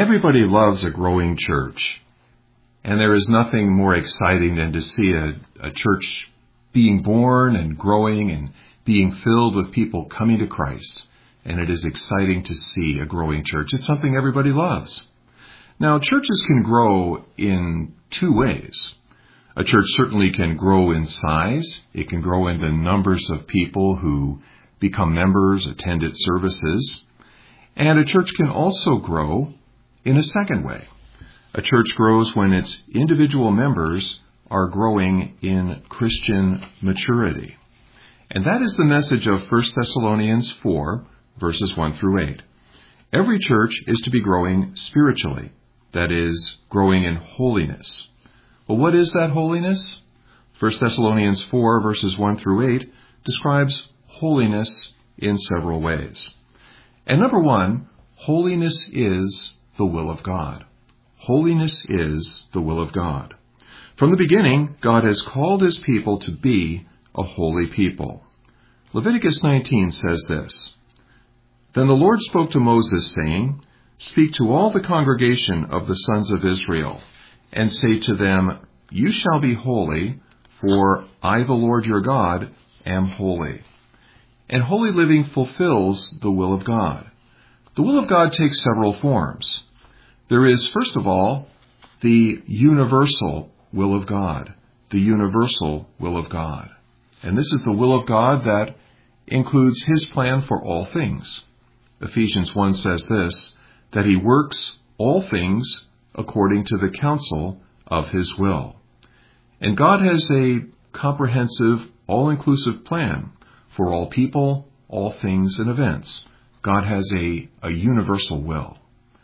Everybody loves a growing church, and there is nothing more exciting than to see a church being born and growing and being filled with people coming to Christ. And it is exciting to see a growing church. It's something everybody loves. Now, churches can grow in two ways. A church certainly can grow in size. It can grow in the numbers of people who become members, attend its services. And a church can also grow in a second way. A church grows when its individual members are growing in Christian maturity. And that is the message of 1 Thessalonians 4, verses 1 through 8. Every church is to be growing spiritually, that is, growing in holiness. Well, what is that holiness? 1 Thessalonians 4, verses 1 through 8, describes holiness in several ways. And number one, holiness is the will of God. Holiness is the will of God. From the beginning, God has called his people to be a holy people. Leviticus 19 says this, "Then the Lord spoke to Moses, saying, Speak to all the congregation of the sons of Israel, and say to them, You shall be holy, for I, the Lord your God, am holy." And holy living fulfills the will of God. The will of God takes several forms. There is, first of all, the universal will of God. The universal will of God. And this is the will of God that includes his plan for all things. Ephesians 1 says this, that he works all things according to the counsel of his will. And God has a comprehensive, all-inclusive plan for all people, all things, and events. God has a universal will.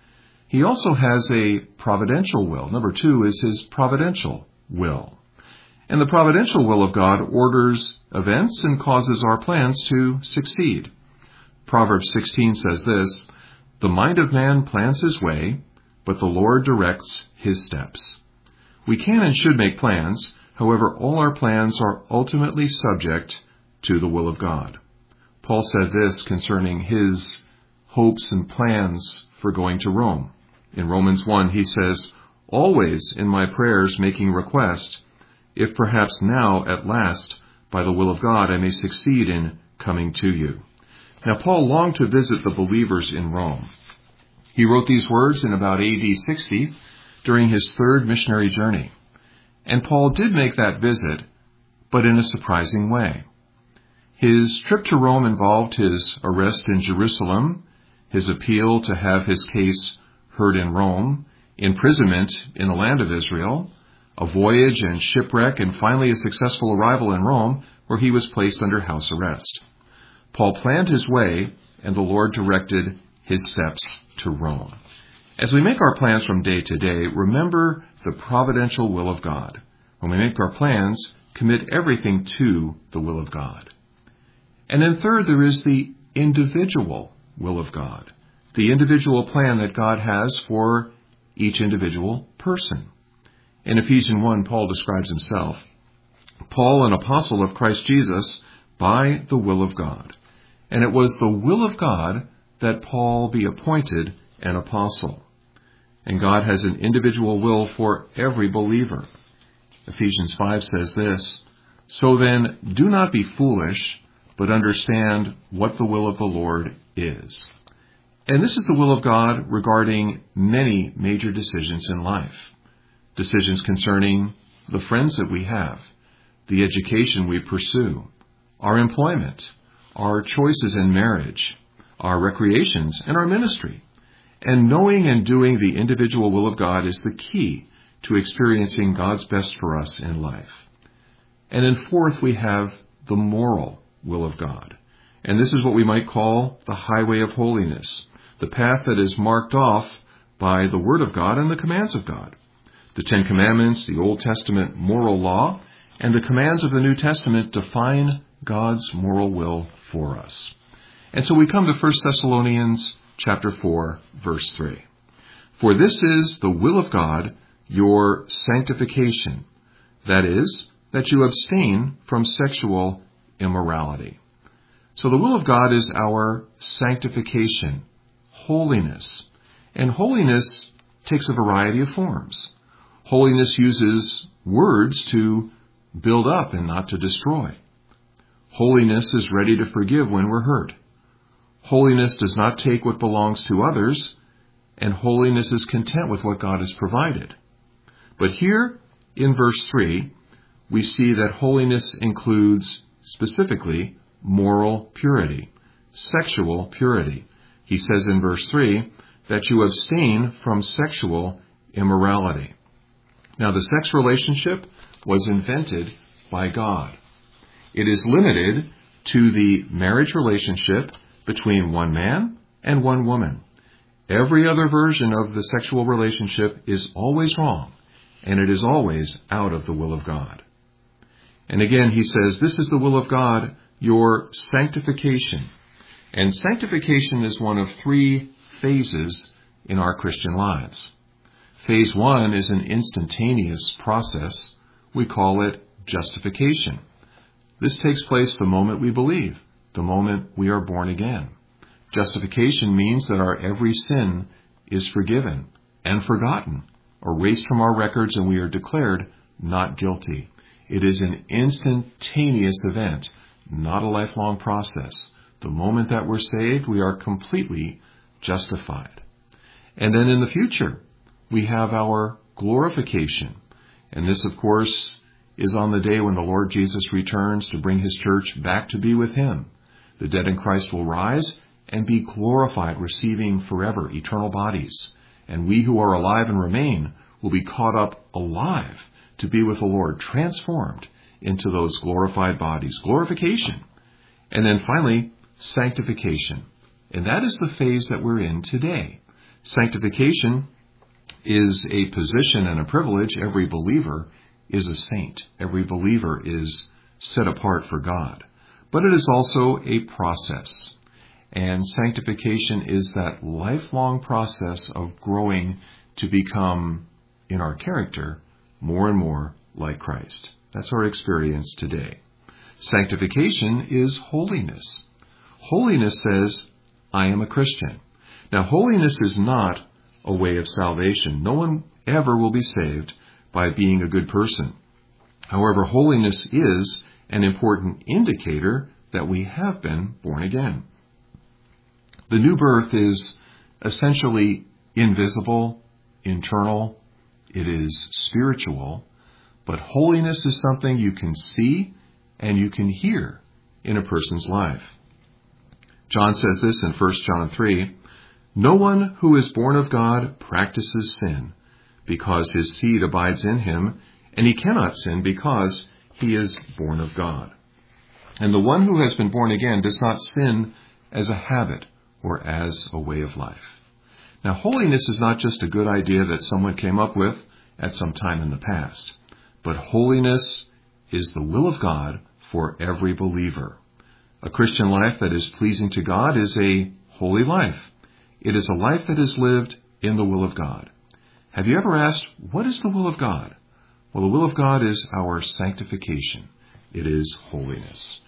He also has a providential will. Number two is his providential will. And the providential will of God orders events and causes our plans to succeed. Proverbs 16 says this, "The mind of man plans his way, but the Lord directs his steps." We can and should make plans. However, all our plans are ultimately subject to the will of God. Paul said this concerning his hopes and plans for going to Rome. In Romans 1, he says, "Always in my prayers making request, if perhaps now at last, by the will of God, I may succeed in coming to you." Now, Paul longed to visit the believers in Rome. He wrote these words in about AD 60 during his third missionary journey. And Paul did make that visit, but in a surprising way. His trip to Rome involved his arrest in Jerusalem, his appeal to have his case heard in Rome, imprisonment in the land of Israel, a voyage and shipwreck, and finally a successful arrival in Rome, where he was placed under house arrest. Paul planned his way, and the Lord directed his steps to Rome. As we make our plans from day to day, remember the providential will of God. When we make our plans, commit everything to the will of God. And then third, there is the individual will of God, the individual plan that God has for each individual person. In Ephesians 1, Paul describes himself, "Paul, an apostle of Christ Jesus, by the will of God." And it was the will of God that Paul be appointed an apostle. And God has an individual will for every believer. Ephesians 5 says this, "So then, do not be foolish, but understand what the will of the Lord is." And this is the will of God regarding many major decisions in life. Decisions concerning the friends that we have, the education we pursue, our employment, our choices in marriage, our recreations, and our ministry. And knowing and doing the individual will of God is the key to experiencing God's best for us in life. And then fourth, we have the moral will of God. And this is what we might call the highway of holiness, the path that is marked off by the Word of God and the commands of God. The Ten Commandments, the Old Testament moral law, and the commands of the New Testament define God's moral will for us. And so we come to 1 Thessalonians chapter 4, verse 3. "For this is the will of God, your sanctification, that is, that you abstain from sexual immorality." So the will of God is our sanctification, holiness. And holiness takes a variety of forms. Holiness uses words to build up and not to destroy. Holiness is ready to forgive when we're hurt. Holiness does not take what belongs to others, and holiness is content with what God has provided. But here, in verse 3, we see that holiness includes, specifically, moral purity, sexual purity. He says in verse 3 that you abstain from sexual immorality. Now, the sex relationship was invented by God. It is limited to the marriage relationship between one man and one woman. Every other version of the sexual relationship is always wrong, and it is always out of the will of God. And again, he says, this is the will of God, your sanctification. And sanctification is one of three phases in our Christian lives. Phase 1 is an instantaneous process. We call it justification. This takes place the moment we believe, the moment we are born again. Justification means that our every sin is forgiven and forgotten, erased from our records, and we are declared not guilty. It is an instantaneous event, not a lifelong process. The moment that we're saved, we are completely justified. And then in the future, we have our glorification. And this, of course, is on the day when the Lord Jesus returns to bring his church back to be with him. The dead in Christ will rise and be glorified, receiving forever eternal bodies. And we who are alive and remain will be caught up alive to be with the Lord, transformed into those glorified bodies. Glorification. And then finally, sanctification. And that is the phase that we're in today. Sanctification is a position and a privilege. Every believer is a saint. Every believer is set apart for God. But it is also a process. And sanctification is that lifelong process of growing to become, in our character, more and more like Christ. That's our experience today. Sanctification is holiness. Holiness says, I am a Christian. Now, holiness is not a way of salvation. No one ever will be saved by being a good person. However, holiness is an important indicator that we have been born again. The new birth is essentially invisible, internal. It is spiritual. But holiness is something you can see and you can hear in a person's life. John says this in 1 John 3, no one who is born of God practices sin, because his seed abides in him, and he cannot sin because he is born of God. And the one who has been born again does not sin as a habit or as a way of life. Now, holiness is not just a good idea that someone came up with at some time in the past, but holiness is the will of God for every believer. A Christian life that is pleasing to God is a holy life. It is a life that is lived in the will of God. Have you ever asked, what is the will of God? Well, the will of God is our sanctification. It is holiness.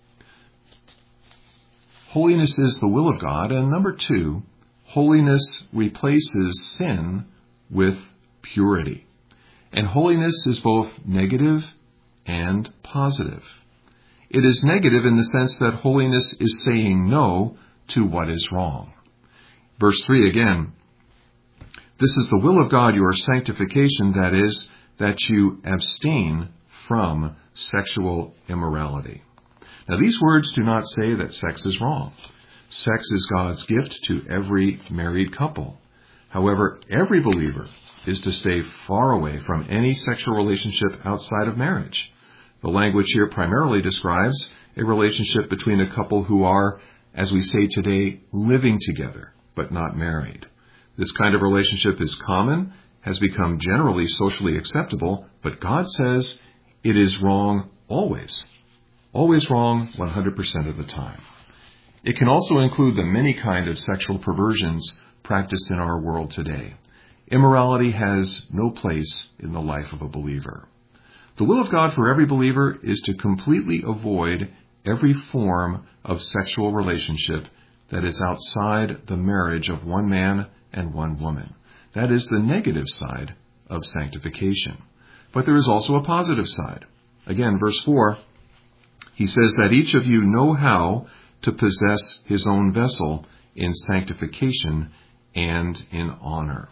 Holiness is the will of God. And number 2, holiness replaces sin with purity. And holiness is both negative and positive. It is negative in the sense that holiness is saying no to what is wrong. Verse 3 again, this is the will of God, your sanctification, that is, that you abstain from sexual immorality. Now, these words do not say that sex is wrong. Sex is God's gift to every married couple. However, every believer is to stay far away from any sexual relationship outside of marriage. The language here primarily describes a relationship between a couple who are, as we say today, living together, but not married. This kind of relationship is common, has become generally socially acceptable, but God says it is wrong always. Always wrong 100% of the time. It can also include the many kinds of sexual perversions practiced in our world today. Immorality has no place in the life of a believer. The will of God for every believer is to completely avoid every form of sexual relationship that is outside the marriage of one man and one woman. That is the negative side of sanctification. But there is also a positive side. Again, verse 4, he says that each of you know how to possess his own vessel in sanctification and in honor.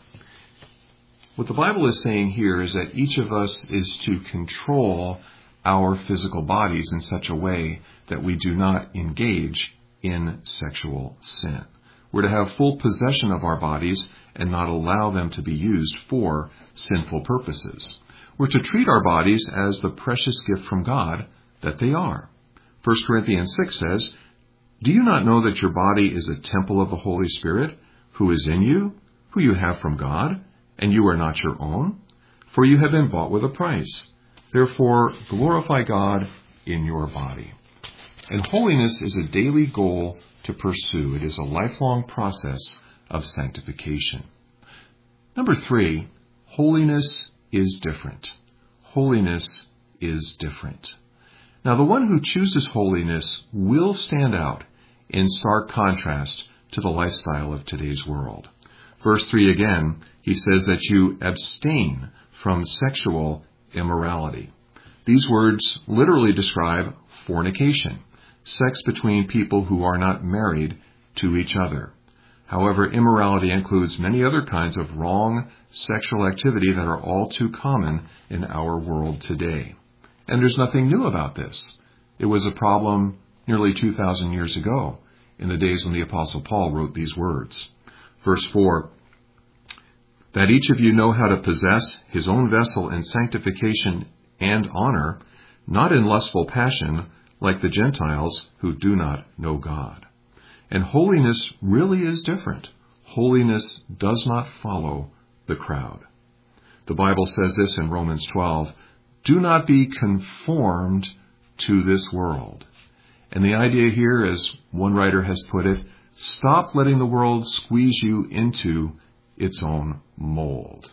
What the Bible is saying here is that each of us is to control our physical bodies in such a way that we do not engage in sexual sin. We're to have full possession of our bodies and not allow them to be used for sinful purposes. We're to treat our bodies as the precious gift from God that they are. 1 Corinthians 6 says, "Do you not know that your body is a temple of the Holy Spirit, who is in you, who you have from God, and you are not your own? For you have been bought with a price. Therefore, glorify God in your body." And holiness is a daily goal to pursue. It is a lifelong process of sanctification. Number 3, holiness is different. Holiness is different. Now, the one who chooses holiness will stand out in stark contrast to the lifestyle of today's world. Verse 3 again, he says that you abstain from sexual immorality. These words literally describe fornication, sex between people who are not married to each other. However, immorality includes many other kinds of wrong sexual activity that are all too common in our world today. And there's nothing new about this. It was a problem nearly 2,000 years ago, in the days when the Apostle Paul wrote these words. Verse 4, "That each of you know how to possess his own vessel in sanctification and honor, not in lustful passion, like the Gentiles who do not know God." And holiness really is different. Holiness does not follow the crowd. The Bible says this in Romans 12, "Do not be conformed to this world." And the idea here, as one writer has put it, stop letting the world squeeze you into its own mold.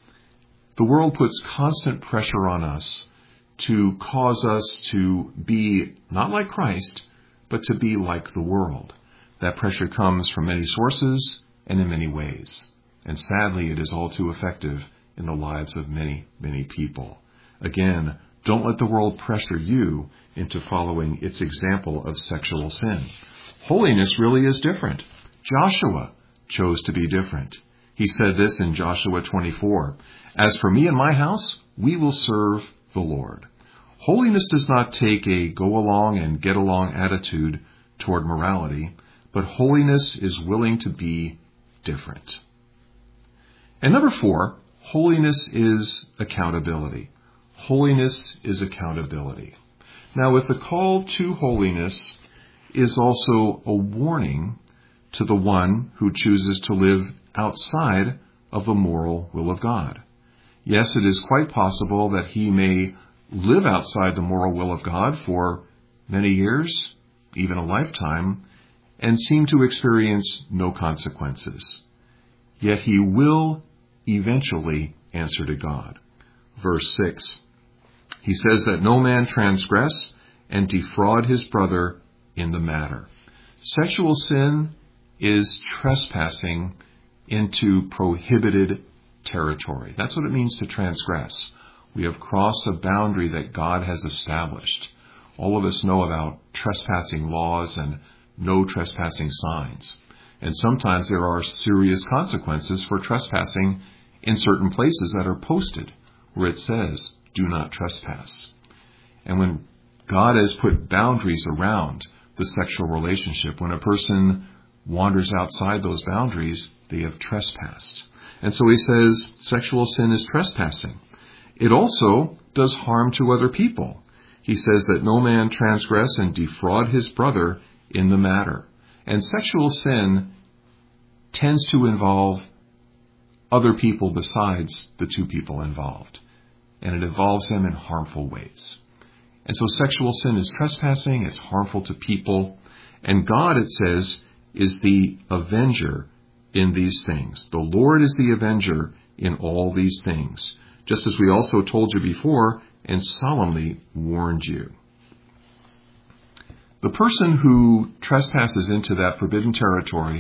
The world puts constant pressure on us to cause us to be not like Christ, but to be like the world. That pressure comes from many sources and in many ways. And sadly, it is all too effective in the lives of many, many people. Again, don't let the world pressure you into following its example of sexual sin. Holiness really is different. Joshua chose to be different. He said this in Joshua 24, "As for me and my house, we will serve the Lord." Holiness does not take a go-along and get-along attitude toward morality, but holiness is willing to be different. And number 4, holiness is accountability. Holiness is accountability. Now, with the call to holiness is also a warning to the one who chooses to live outside of the moral will of God. Yes, it is quite possible that he may live outside the moral will of God for many years, even a lifetime, and seem to experience no consequences. Yet he will eventually answer to God. Verse 6, he says that no man transgress and defraud his brother in the matter. Sexual sin is trespassing into prohibited territory. That's what it means to transgress. We have crossed a boundary that God has established. All of us know about trespassing laws and no trespassing signs. And sometimes there are serious consequences for trespassing in certain places that are posted where it says, "Do not trespass." And when God has put boundaries around the sexual relationship, when a person wanders outside those boundaries, they have trespassed. And so he says sexual sin is trespassing. It also does harm to other people. He says that no man transgress and defraud his brother in the matter. And sexual sin tends to involve other people besides the two people involved. And it involves them in harmful ways. And so sexual sin is trespassing, it's harmful to people. And God, it says, is the avenger in these things. The Lord is the avenger in all these things, just as we also told you before and solemnly warned you. The person who trespasses into that forbidden territory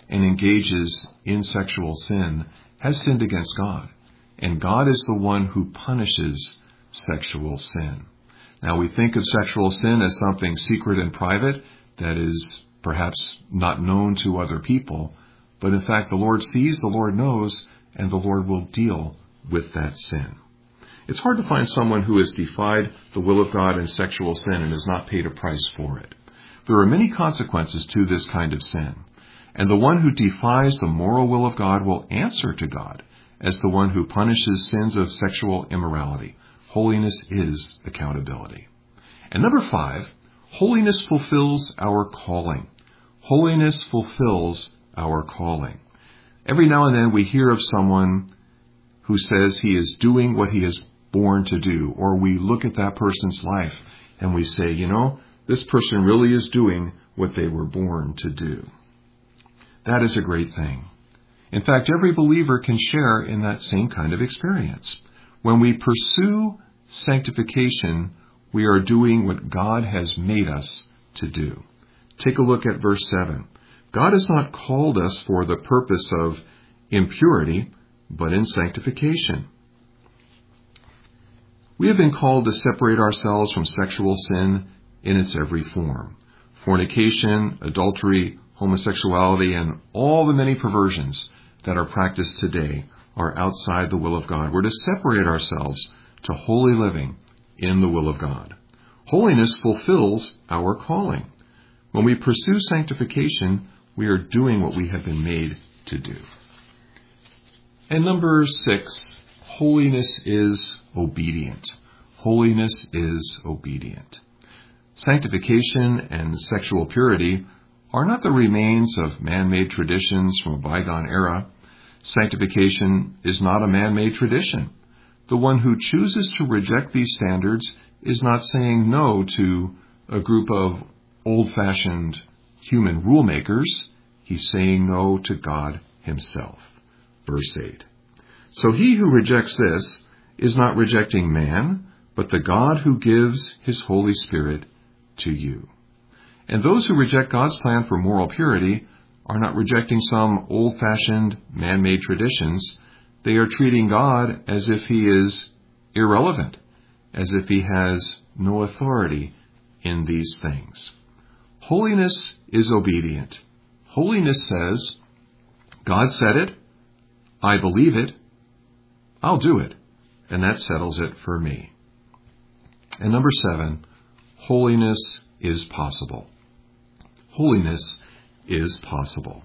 and engages in sexual sin has sinned against God. And God is the one who punishes sexual sin. Now, we think of sexual sin as something secret and private that is perhaps not known to other people. But in fact, the Lord sees, the Lord knows, and the Lord will deal with that sin. It's hard to find someone who has defied the will of God in sexual sin and has not paid a price for it. There are many consequences to this kind of sin. And the one who defies the moral will of God will answer to God as the one who punishes sins of sexual immorality. Holiness is accountability. And number 5, holiness fulfills our calling. Holiness fulfills our calling. Every now and then we hear of someone who says he is doing what he is born to do, or we look at that person's life and we say, this person really is doing what they were born to do. That is a great thing. In fact, every believer can share in that same kind of experience. When we pursue sanctification, we are doing what God has made us to do. Take a look at verse 7. God has not called us for the purpose of impurity, but in sanctification. We have been called to separate ourselves from sexual sin in its every form. Fornication, adultery, homosexuality, and all the many perversions that are practiced today are outside the will of God. We're to separate ourselves to holy living in the will of God. Holiness fulfills our calling. When we pursue sanctification, we are doing what we have been made to do. And number 6, holiness is obedient. Holiness is obedient. Sanctification and sexual purity are not the remains of man-made traditions from a bygone era. Sanctification is not a man-made tradition. The one who chooses to reject these standards is not saying no to a group of old-fashioned human rule makers. He's saying no to God himself. Verse 8. So he who rejects this is not rejecting man, but the God who gives his Holy Spirit to you. And those who reject God's plan for moral purity are not rejecting some old-fashioned man-made traditions. They are treating God as if he is irrelevant, as if he has no authority in these things. Holiness is obedient. Holiness says, God said it, I believe it, I'll do it, and that settles it for me. And number 7, holiness is possible. Holiness is possible.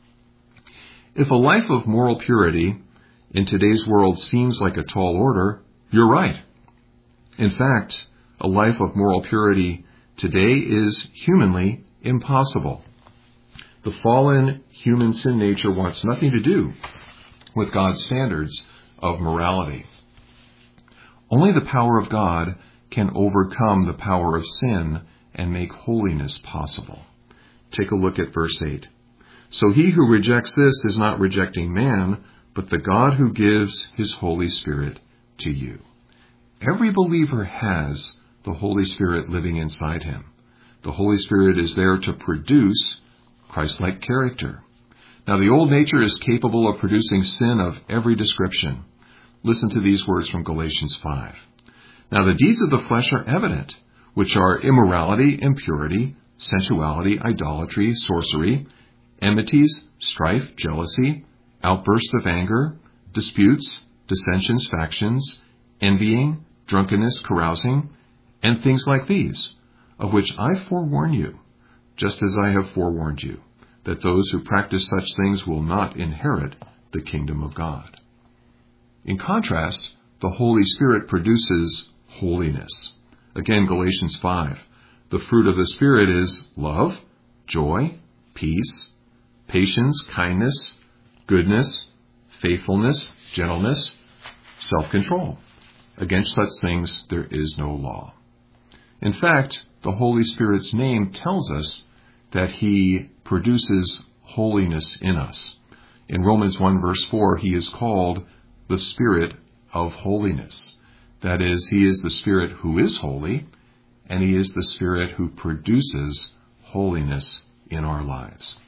If a life of moral purity in today's world seems like a tall order, you're right. In fact, a life of moral purity today is humanly impossible. The fallen human sin nature wants nothing to do with God's standards of morality. Only the power of God can overcome the power of sin and make holiness possible. Take a look at verse 8. So he who rejects this is not rejecting man, but the God who gives his Holy Spirit to you. Every believer has the Holy Spirit living inside him. The Holy Spirit is there to produce Christ-like character. Now, the old nature is capable of producing sin of every description. Listen to these words from Galatians 5. Now, the deeds of the flesh are evident, which are immorality, impurity, sensuality, idolatry, sorcery, enmities, strife, jealousy, outbursts of anger, disputes, dissensions, factions, envying, drunkenness, carousing, and things like these, of which I forewarn you, just as I have forewarned you, that those who practice such things will not inherit the kingdom of God. In contrast, the Holy Spirit produces holiness. Again, Galatians 5. The fruit of the Spirit is love, joy, peace, patience, kindness, goodness, faithfulness, gentleness, self-control. Against such things there is no law. In fact, the Holy Spirit's name tells us that he produces holiness in us. In Romans 1 verse 4, he is called the Spirit of holiness. That is, he is the Spirit who is holy, and he is the Spirit who produces holiness in our lives.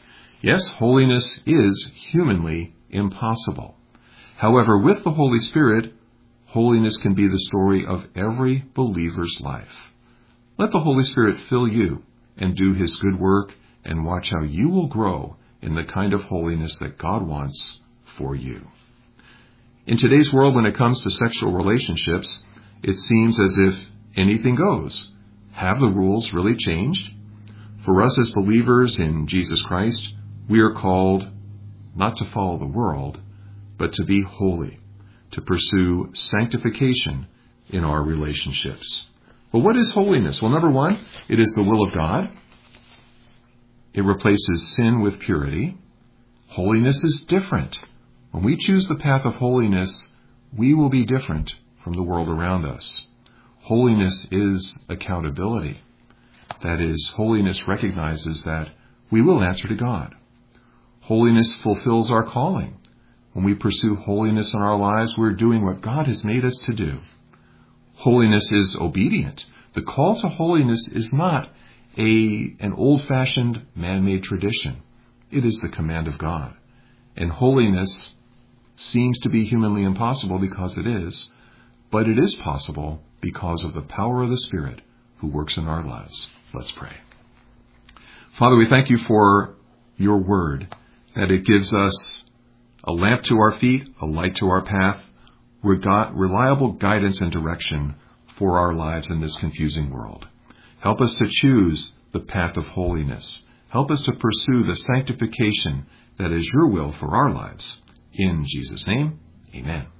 Yes, holiness is humanly impossible. However, with the Holy Spirit, holiness can be the story of every believer's life. Let the Holy Spirit fill you and do His good work, and watch how you will grow in the kind of holiness that God wants for you. In today's world, when it comes to sexual relationships, it seems as if anything goes. Have the rules really changed? For us as believers in Jesus Christ, we are called not to follow the world, but to be holy, to pursue sanctification in our relationships. Well, what is holiness? Well, number one, it is the will of God. It replaces sin with purity. Holiness is different. When we choose the path of holiness, we will be different from the world around us. Holiness is accountability. That is, holiness recognizes that we will answer to God. Holiness fulfills our calling. When we pursue holiness in our lives, we're doing what God has made us to do. Holiness is obedient. The call to holiness is not an old-fashioned man-made tradition. It is the command of God. And holiness seems to be humanly impossible because it is, but it is possible because of the power of the Spirit who works in our lives. Let's pray. Father, we thank you for your word, that it gives us a lamp to our feet, a light to our path, reliable guidance and direction for our lives in this confusing world. Help us to choose the path of holiness. Help us to pursue the sanctification that is your will for our lives. In Jesus' name, amen.